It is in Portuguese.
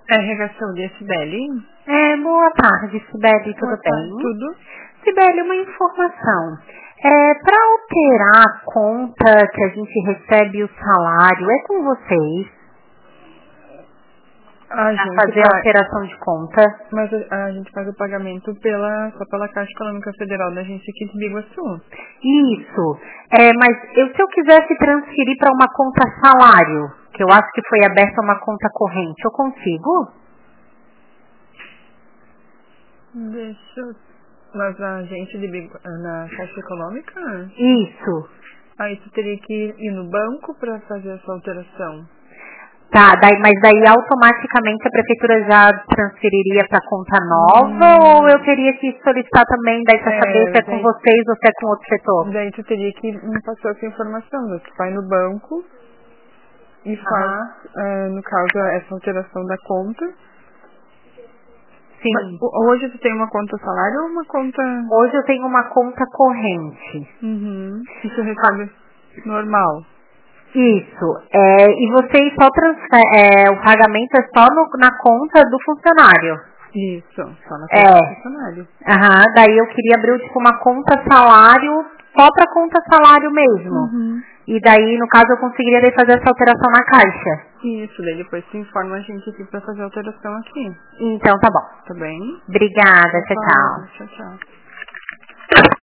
RH Saúde, é Cibele? Boa tarde, Cibele, tudo bem? Tudo. Cibele, uma informação. Para alterar a conta que a gente recebe o salário, é com vocês? A gente Fazer a alteração de conta? Mas a gente faz o pagamento só pela Caixa Econômica Federal da agência aqui de Biguaçu. Isso. Mas se eu quisesse transferir para uma conta salário, que eu acho que foi aberta uma conta corrente, eu consigo? Mas a agência na Caixa Econômica? Isso. Aí tu teria que ir no banco para fazer essa alteração. Tá, mas daí automaticamente a prefeitura já transferiria para conta nova ou eu teria que solicitar também, daí para saber se é com vocês ou se é com outro setor? Daí tu teria que me passar essa informação, né? Tu vai no banco e faz, no caso, essa alteração da conta. Sim. Mas, hoje tu tem uma conta salário ou uma conta... Hoje eu tenho uma conta corrente. E tu recebe normal? Isso. E vocês só o pagamento é só na conta do funcionário. Isso, só na conta do funcionário. Daí eu queria abrir tipo uma conta salário, só para conta salário mesmo. E daí, no caso, eu conseguiria daí fazer essa alteração na Caixa. Isso, daí depois tu informa a gente aqui para fazer a alteração aqui. Então tá bom. Tá bem? Obrigada, tchau. Tchau.